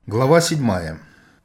Глава 7.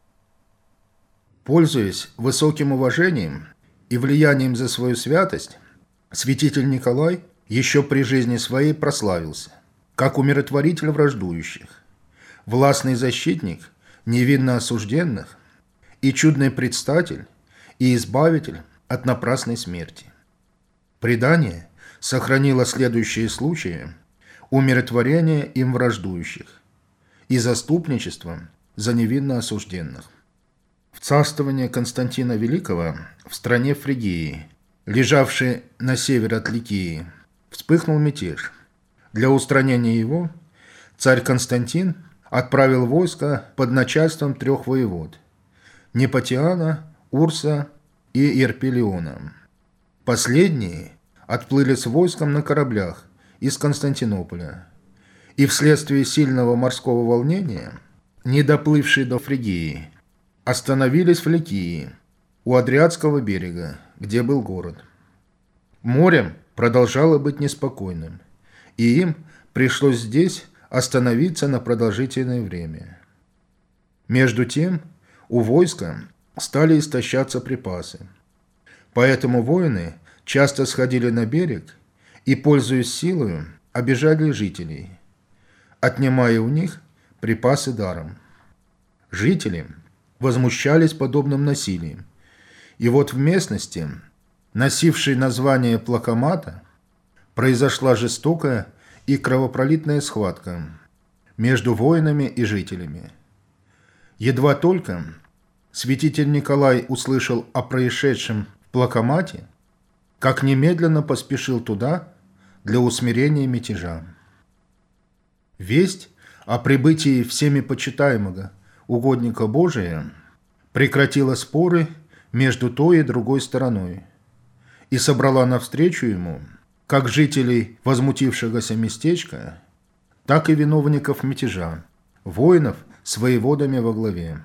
Пользуясь высоким уважением и влиянием за свою святость, святитель Николай еще при жизни своей прославился, как умиротворитель враждующих, властный защитник невинно осужденных и чудный предстатель и избавитель от напрасной смерти. Предание сохранило следующие случаи умиротворения им враждующих и заступничества за невинно осужденных. В царствование Константина Великого в стране Фригии, лежавшей на север от Ликии, вспыхнул мятеж. Для устранения его царь Константин отправил войско под начальством 3 воевод – Непотиана, Урса и Ерпелиона. Последние отплыли с войском на кораблях из Константинополя и вследствие сильного морского волнения, не доплывшие до Фригии, остановились в Ликии, у Адриатского берега, где был город. Море продолжало быть неспокойным, и им пришлось здесь остановиться на продолжительное время. Между тем у войска стали истощаться припасы, поэтому воины часто сходили на берег и, пользуясь силою, обижали жителей, отнимая у них припасы даром. Жители возмущались подобным насилием, и вот в местности, носившей название Плакамата, произошла жестокая и кровопролитная схватка между воинами и жителями. Едва только святитель Николай услышал о происшедшем в Плакамате, как немедленно поспешил туда для усмирения мятежа. Весть о прибытии всеми почитаемого угодника Божия прекратила споры между той и другой стороной и собрала навстречу ему как жителей возмутившегося местечка, так и виновников мятежа, воинов с воеводами во главе.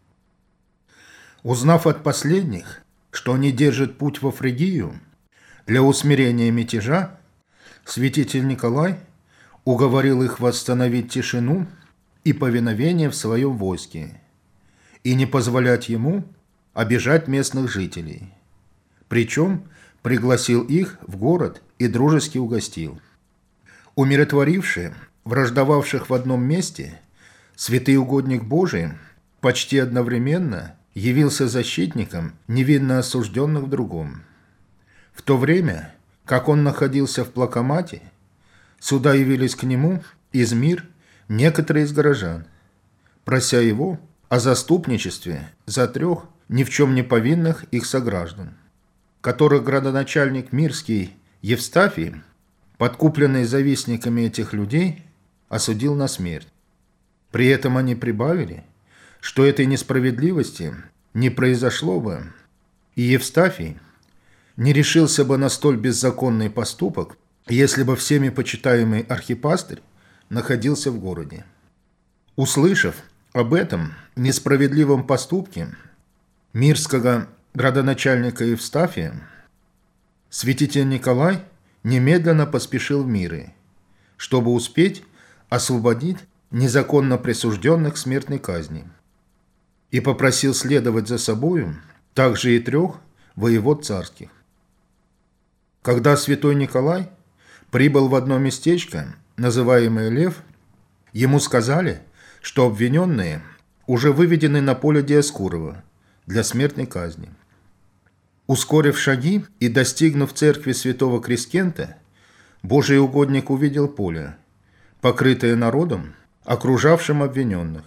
Узнав от последних, что они держат путь во Фригию для усмирения мятежа, святитель Николай уговорил их восстановить тишину и повиновение в своем войске и не позволять ему обижать местных жителей. Причем пригласил их в город и дружески угостил. Умиротворивший враждовавших в одном месте, святый угодник Божий почти одновременно явился защитником невинно осужденных в другом. В то время, как он находился в Плакамате, сюда явились к нему из мир некоторые из горожан, прося его о заступничестве за 3 ни в чем не повинных их сограждан, которых градоначальник Мирский Евстафий, подкупленный завистниками этих людей, осудил на смерть. При этом они прибавили, что этой несправедливости не произошло бы, и Евстафий не решился бы на столь беззаконный поступок, если бы всеми почитаемый архипастырь находился в городе. Услышав об этом несправедливом поступке мирского градоначальника Евстафия, святитель Николай немедленно поспешил в Миры, чтобы успеть освободить незаконно присужденных к смертной казни, и попросил следовать за собою также и 3 воевод царских. Когда святой Николай прибыл в одно местечко, называемое Лев, ему сказали, что обвиненные уже выведены на поле Диоскурова для смертной казни. Ускорив шаги и достигнув церкви святого Крискента, Божий угодник увидел поле, покрытое народом, окружавшим обвиненных.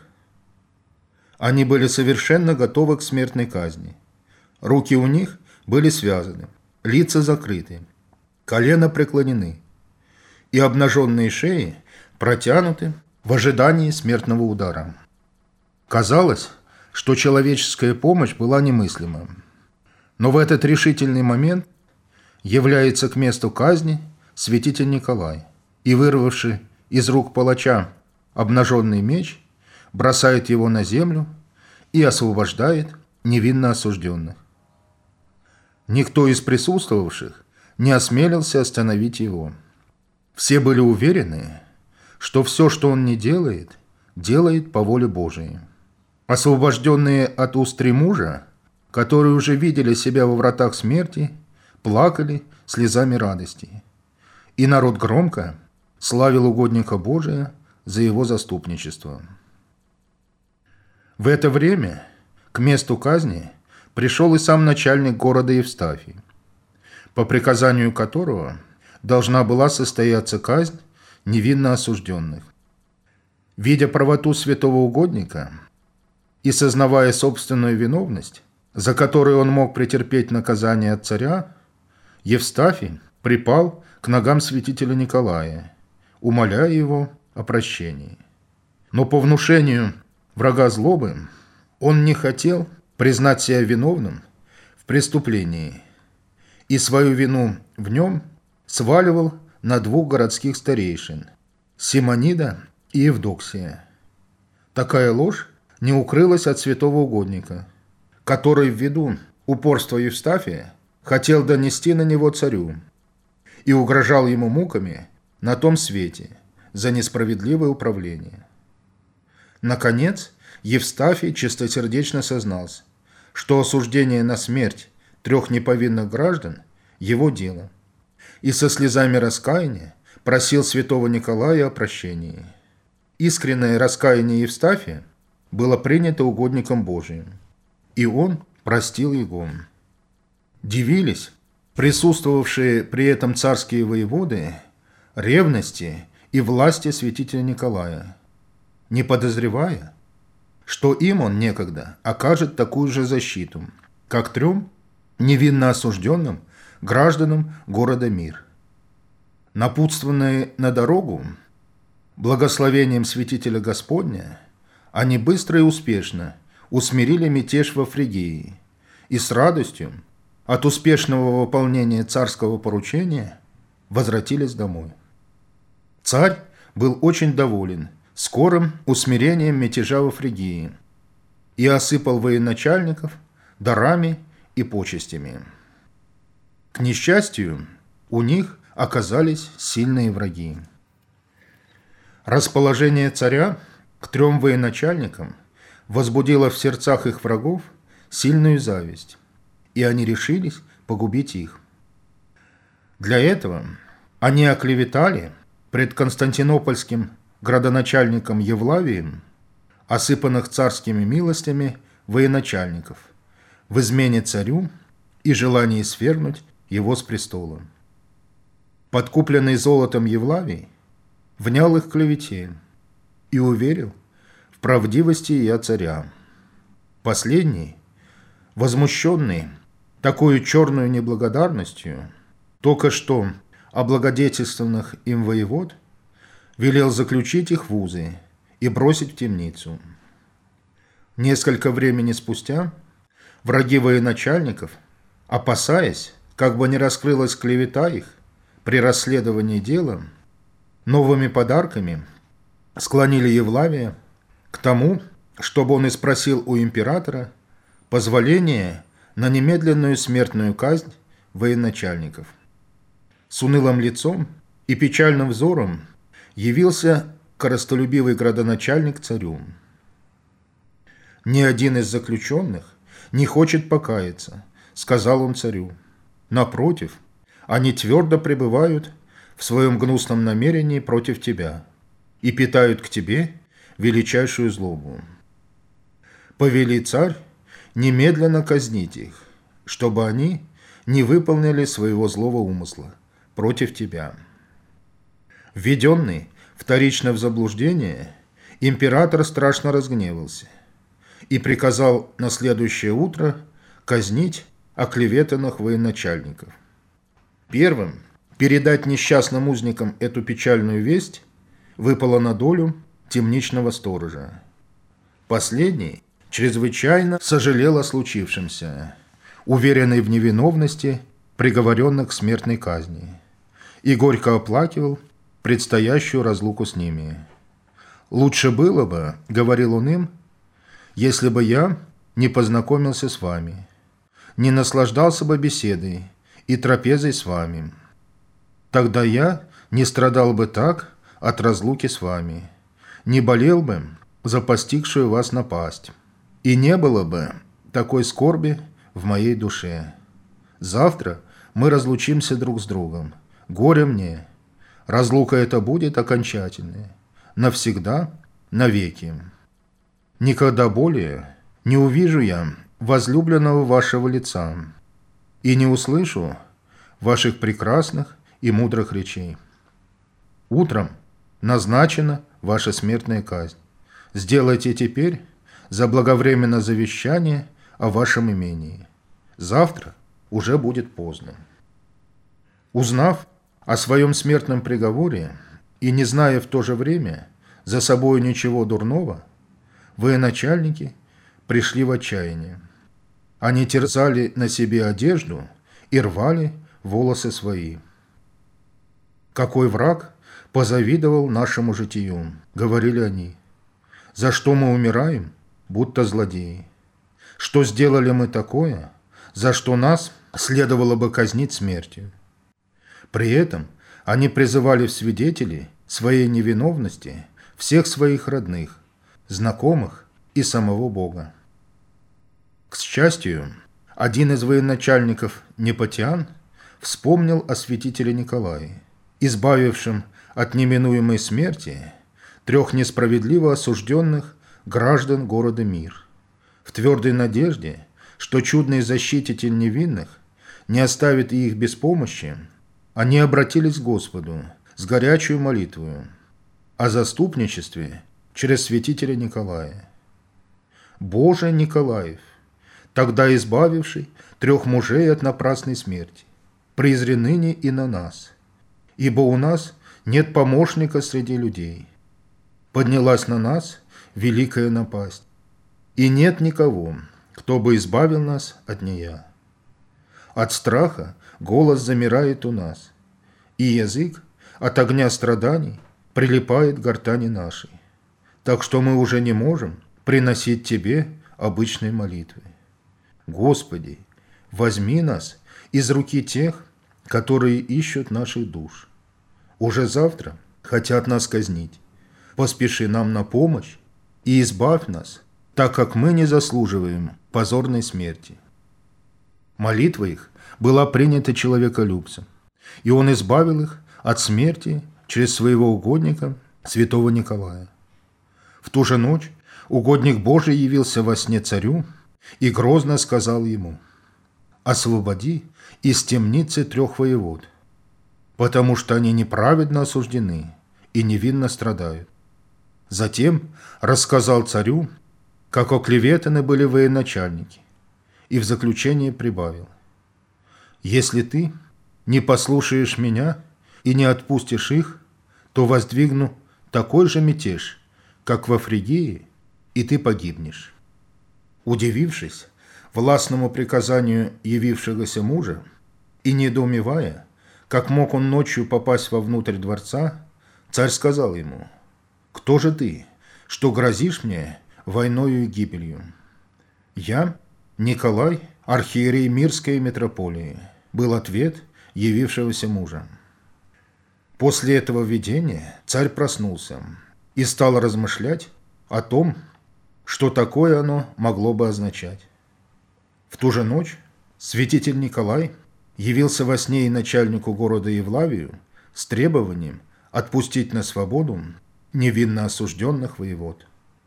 Они были совершенно готовы к смертной казни. Руки у них были связаны, лица закрыты, колена преклонены, и обнаженные шеи протянуты в ожидании смертного удара. Казалось, что человеческая помощь была немыслима. Но в этот решительный момент является к месту казни святитель Николай и, вырвавший из рук палача обнаженный меч, бросает его на землю и освобождает невинно осужденных. Никто из присутствовавших не осмелился остановить его. Все были уверены, что все, что он не делает, делает по воле Божией. Освобожденные от устри мужа, которые уже видели себя во вратах смерти, плакали слезами радости. И народ громко славил угодника Божия за его заступничество. В это время к месту казни пришел и сам начальник города Евстафий, по приказанию которого должна была состояться казнь невинно осужденных. Видя правоту святого угодника и сознавая собственную виновность, за которую он мог претерпеть наказание от царя, Евстафий припал к ногам святителя Николая, умоляя его о прощении. Но по внушению врага злобы он не хотел признать себя виновным в преступлении и свою вину в нем сваливал на двух городских старейшин – Симонида и Евдоксия. Такая ложь не укрылась от святого угодника, который ввиду упорства Евстафия хотел донести на него царю и угрожал ему муками на том свете за несправедливое управление. Наконец, Евстафий чистосердечно сознался, что осуждение на смерть 3 неповинных граждан – его дело, и со слезами раскаяния просил святого Николая о прощении. Искреннее раскаяние Евстафия было принято угодником Божиим, и он простил его. Дивились присутствовавшие при этом царские воеводы ревности и власти святителя Николая, не подозревая, что им он некогда окажет такую же защиту, как 3 невинно осужденным гражданам города Мир. Напутствованные на дорогу благословением святителя Господня, они быстро и успешно усмирили мятеж во Фригии и с радостью от успешного выполнения царского поручения возвратились домой. Царь был очень доволен скорым усмирением мятежа во Фригии и осыпал военачальников дарами и почестями. К несчастью, у них оказались сильные враги. Расположение царя к 3 военачальникам возбудило в сердцах их врагов сильную зависть, и они решились погубить их. Для этого они оклеветали пред Константинопольским градоначальником Евлавием осыпанных царскими милостями военачальников в измене царю и желании свергнуть его с престола. Подкупленный золотом Евлавий внял их клевете и уверил в правдивости я царя. Последний, возмущенный такой черной неблагодарностью, только что облагодетельствованных им воевод, велел заключить их в узы и бросить в темницу. Несколько времени спустя враги военачальников, опасаясь, как бы не раскрылась клевета их при расследовании дела, новыми подарками склонили Евлавия к тому, чтобы он испросил у императора позволение на немедленную смертную казнь военачальников. С унылым лицом и печальным взором явился коростолюбивый градоначальник царю. «Ни один из заключенных не хочет покаяться», — сказал он царю. «Напротив, они твердо пребывают в своем гнусном намерении против тебя и питают к тебе величайшую злобу. Повели царь немедленно казнить их, чтобы они не выполнили своего злого умысла против тебя». Введенный вторично в заблуждение, император страшно разгневался и приказал на следующее утро казнить оклеветанных военачальников. Первым передать несчастным узникам эту печальную весть выпало на долю темничного сторожа. Последний чрезвычайно сожалел о случившемся, уверенный в невиновности приговоренных к смертной казни, и горько оплакивал предстоящую разлуку с ними. «Лучше было бы, — говорил он им, — если бы я не познакомился с вами, не наслаждался бы беседой и трапезой с вами. Тогда я не страдал бы так от разлуки с вами, не болел бы за постигшую вас напасть. и не было бы такой скорби в моей душе. Завтра мы разлучимся друг с другом. Горе мне. Разлука эта будет окончательная. Навсегда, навеки. Никогда более не увижу я возлюбленного вашего лица и не услышу ваших прекрасных и мудрых речей. Утром назначена ваша смертная казнь. Сделайте теперь заблаговременно завещание о вашем имении. Завтра уже будет поздно. Узнав о своем смертном приговоре и не зная в то же время за собой ничего дурного, военачальники пришли в отчаяние. Они терзали на себе одежду и рвали волосы свои. «Какой враг позавидовал нашему житию?» — говорили они. «За что мы умираем, будто злодеи? Что сделали мы такое, за что нас следовало бы казнить смертью?» При этом они призывали в свидетели своей невиновности всех своих родных, знакомых и самого Бога. К счастью, один из военачальников Непотиан вспомнил о святителе Николае, избавившем от неминуемой смерти 3 несправедливо осужденных граждан города Мир, в твердой надежде, что чудный защититель невинных не оставит их без помощи. Они обратились к Господу с горячей молитвою о заступничестве через святителя Николая. «Боже Николаев, тогда избавивший 3 мужей от напрасной смерти, презри ныне и на нас, ибо у нас нет помощника среди людей. Поднялась на нас великая напасть, и нет никого, кто бы избавил нас от нея. От страха голос замирает у нас, и язык от огня страданий прилипает к гортани нашей, так что мы уже не можем приносить Тебе обычной молитвы. Господи, возьми нас из руки тех, которые ищут наших душ. Уже завтра хотят нас казнить. Поспеши нам на помощь и избавь нас, так как мы не заслуживаем позорной смерти». Молитва их была принята человеколюбцем, и он избавил их от смерти через своего угодника, святого Николая. В ту же ночь угодник Божий явился во сне царю и грозно сказал ему: «Освободи из темницы 3 воевод, потому что они неправедно осуждены и невинно страдают». Затем рассказал царю, как оклеветаны были военачальники, и в заключение прибавил: «Если ты не послушаешь меня и не отпустишь их, то воздвигну такой же мятеж, как во Фригии, и ты погибнешь». Удивившись властному приказанию явившегося мужа и недоумевая, как мог он ночью попасть вовнутрь дворца, царь сказал ему: «Кто же ты, что грозишь мне войною и гибелью?» «Я Николай, архиерей Мирской митрополии», был ответ явившегося мужа. После этого видения царь проснулся и стал размышлять о том, что такое оно могло бы означать. В ту же ночь святитель Николай явился во сне и начальнику города Евлавию с требованием отпустить на свободу невинно осужденных воевод.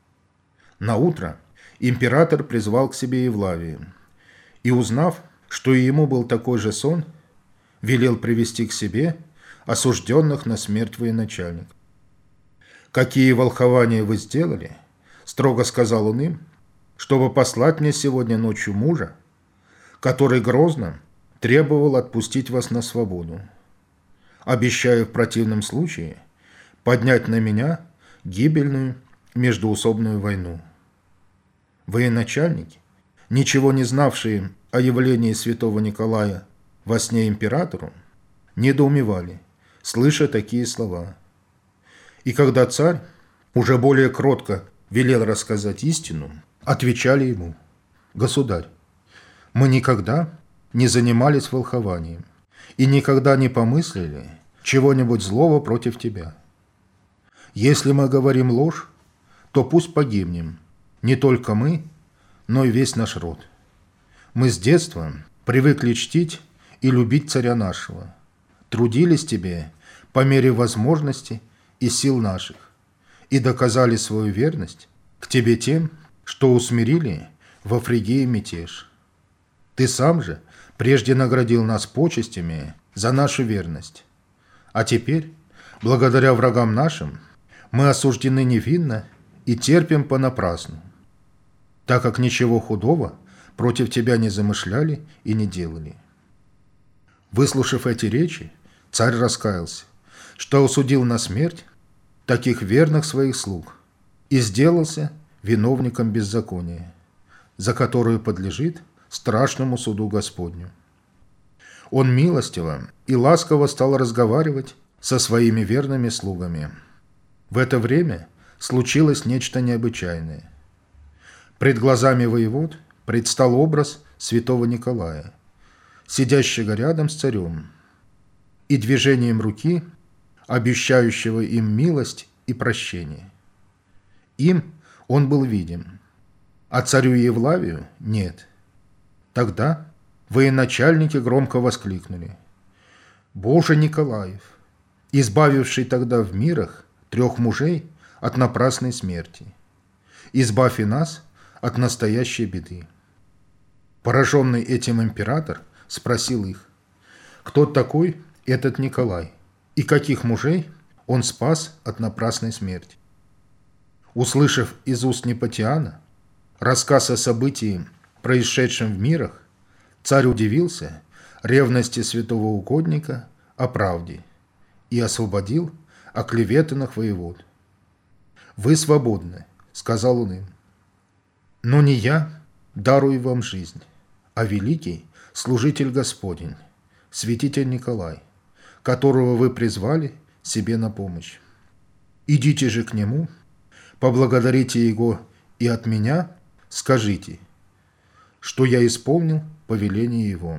Наутро император призвал к себе Евлавия и, узнав, что и ему был такой же сон, велел привести к себе осужденных на смерть военачальник. «Какие волхования вы сделали?» — строго сказал он им, «чтобы послать мне сегодня ночью мужа, который грозно требовал отпустить вас на свободу, обещая в противном случае поднять на меня гибельную междоусобную войну». Военачальники, ничего не знавшие о явлении святого Николая во сне императору, недоумевали, слыша такие слова. И когда царь уже более кротко велел рассказать истину, отвечали ему: «Государь, мы никогда не занимались волхованием и никогда не помыслили чего-нибудь злого против тебя. Если мы говорим ложь, то пусть погибнем, не только мы, но и весь наш род. Мы с детства привыкли чтить и любить царя нашего, трудились тебе по мере возможности и сил наших, и доказали свою верность к тебе тем, что усмирили во Фригии мятеж. Ты сам же прежде наградил нас почестями за нашу верность, а теперь, благодаря врагам нашим, мы осуждены невинно и терпим понапрасну, так как ничего худого против тебя не замышляли и не делали». Выслушав эти речи, царь раскаялся, что осудил на смерть таких верных своих слуг и сделался виновником беззакония, за которое подлежит страшному суду Господню. Он милостиво и ласково стал разговаривать со своими верными слугами. В это время случилось нечто необычайное. Пред глазами воевод предстал образ святого Николая, сидящего рядом с царем, и движением руки, обещающего им милость и прощение. Им он был видим, а царю Евлавию нет. Тогда военачальники громко воскликнули: «Боже Николаев, избавивший тогда в мирах 3 мужей от напрасной смерти, избавь и нас от настоящей беды». Пораженный этим император спросил их: кто такой этот Николай и каких мужей он спас от напрасной смерти? Услышав из уст Непотиана рассказ о событии, происшедшем в мирах, царь удивился ревности святого угодника о правде и освободил оклеветанных воевод. «Вы свободны», — сказал он им, — «но не я дарую вам жизнь, а великий служитель Господень, святитель Николай, которого вы призвали себе на помощь. Идите же к нему, поблагодарите его и от меня скажите, что я исполнил повеление его».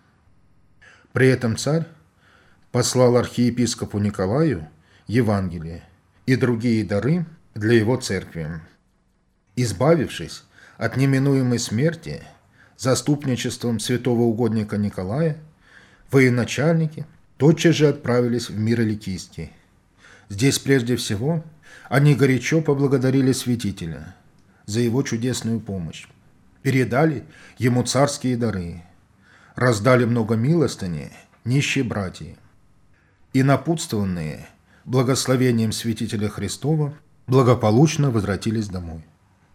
При этом царь послал архиепископу Николаю Евангелие и другие дары для его церкви. Избавившись от неминуемой смерти заступничеством святого угодника Николая, военачальники тотчас же отправились в мир Ликийский. Здесь прежде всего они горячо поблагодарили святителя за его чудесную помощь, передали ему царские дары, раздали много милостыни нищие братья и, напутствованные благословением святителя Христова, благополучно возвратились домой.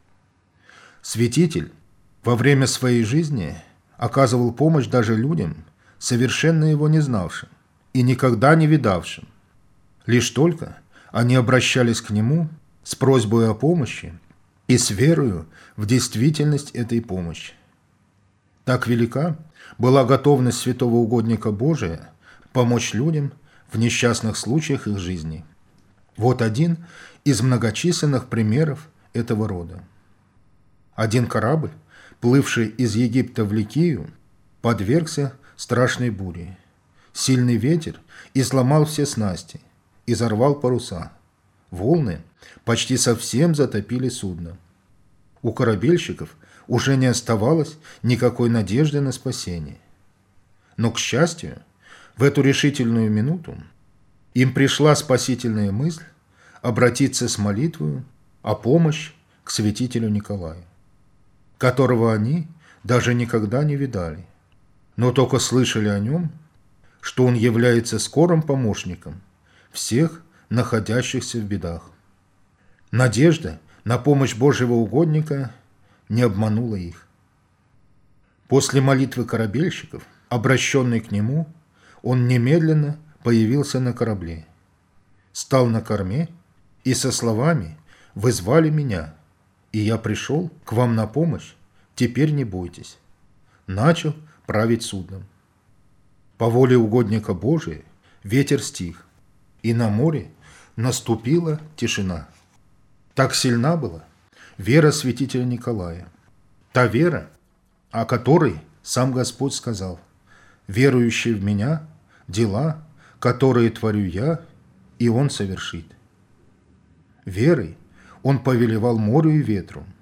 Святитель во время своей жизни оказывал помощь даже людям, совершенно его не знавшим и никогда не видавшим. Лишь только они обращались к нему с просьбой о помощи и с верою в действительность этой помощи. Так велика была готовность святого угодника Божия помочь людям в несчастных случаях их жизни. Вот один из многочисленных примеров этого рода. Один корабль, плывший из Египта в Ликию, подвергся страшной буре. Сильный ветер изломал все снасти, изорвал паруса. Волны почти совсем затопили судно. У корабельщиков уже не оставалось никакой надежды на спасение. Но, к счастью, в эту решительную минуту им пришла спасительная мысль обратиться с молитвою о помощи к святителю Николаю, которого они даже никогда не видали, но только слышали о нем, что он является скорым помощником всех находящихся в бедах. Надежда на помощь Божьего угодника не обманула их. После молитвы корабельщиков, обращенной к нему, он немедленно появился на корабле, стал на корме и со словами «Вы звали меня, и я пришел к вам на помощь, теперь не бойтесь», начал править судном. По воле угодника Божия ветер стих, и на море наступила тишина. Так сильна была вера святителя Николая, та вера, о которой сам Господь сказал: «Верующий в Меня, дела, которые творю Я, и Он совершит». Верой он повелевал морю и ветру,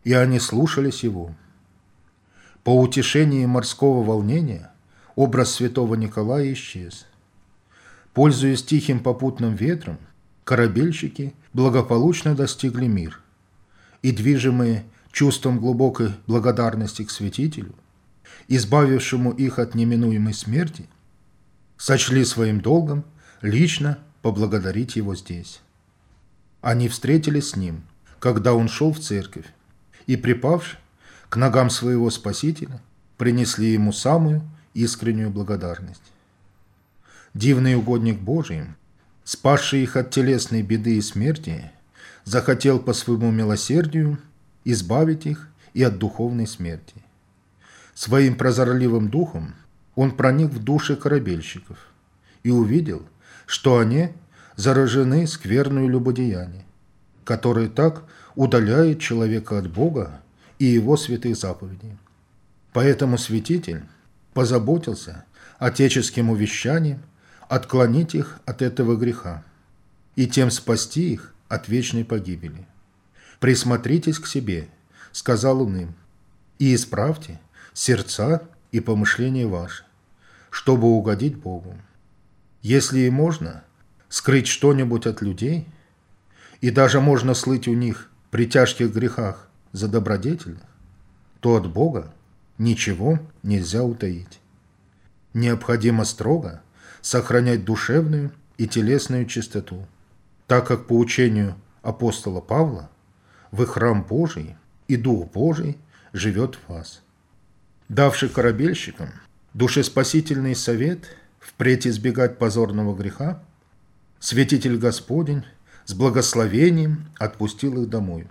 и они слушались его. По утешении морского волнения образ святого Николая исчез. Пользуясь тихим попутным ветром, корабельщики благополучно достигли мир, и, движимые чувством глубокой благодарности к святителю, избавившему их от неминуемой смерти, сочли своим долгом лично поблагодарить его здесь. Они встретились с ним, когда он шел в церковь, и, припавши к ногам своего Спасителя, принесли ему самую искреннюю благодарность. Дивный угодник Божий, спасший их от телесной беды и смерти, захотел по своему милосердию избавить их и от духовной смерти. Своим прозорливым духом он проник в души корабельщиков и увидел, что они заражены скверною любодеянием, которое так удаляет человека от Бога и его святых заповедей. Поэтому святитель позаботился отеческим увещанием отклонить их от этого греха и тем спасти их от вечной погибели. «Присмотритесь к себе», — сказал он им, — «и исправьте сердца и помышления ваши, чтобы угодить Богу. Если и можно скрыть что-нибудь от людей, и даже можно слыть у них при тяжких грехах за добродетельных, то от Бога ничего нельзя утаить. Необходимо строго сохранять душевную и телесную чистоту, так как по учению апостола Павла вы храм Божий, и Дух Божий живет в вас». Давший корабельщикам душеспасительный совет впредь избегать позорного греха, святитель Господень с благословением отпустил их домой.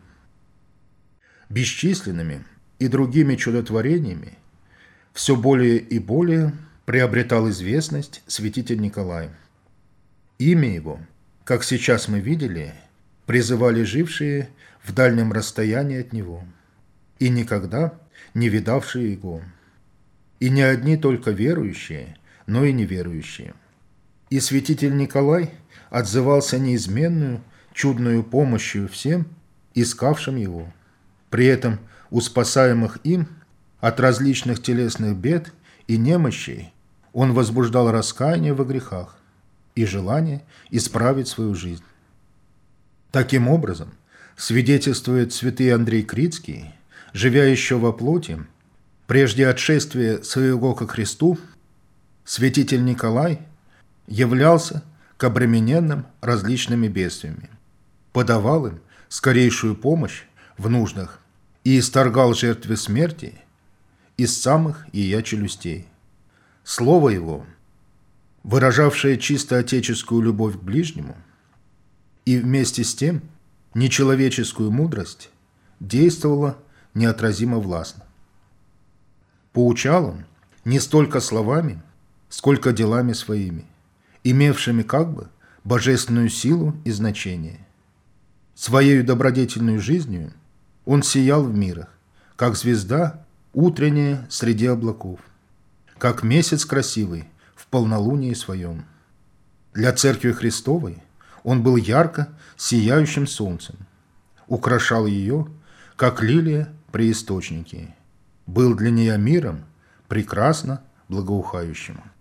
Бесчисленными и другими чудотворениями все более и более приобретал известность святитель Николай. Имя его, как сейчас мы видели, призывали жившие в дальнем расстоянии от него и никогда не видавшие его. И не одни только верующие, но и неверующие. И святитель Николай отзывался неизменную, чудную помощью всем, искавшим его. При этом у спасаемых им от различных телесных бед и немощей он возбуждал раскаяние во грехах и желание исправить свою жизнь. Таким образом, свидетельствует святый Андрей Критский, живя еще во плоти, прежде отшествия своего ко Христу, святитель Николай являлся к обремененным различными бедствиями, подавал им скорейшую помощь в нуждах и исторгал жертвы смерти из самых ея челюстей. Слово его, выражавшее чисто отеческую любовь к ближнему и вместе с тем нечеловеческую мудрость, действовало неотразимо властно. Поучал он не столько словами, сколько делами своими, имевшими как бы божественную силу и значение. Своею добродетельной жизнью он сиял в мирах, как звезда утренняя среди облаков, как месяц красивый в полнолунии своем. Для Церкви Христовой он был ярко сияющим солнцем, украшал ее, как лилия при источнике, был для нее миром прекрасно благоухающим.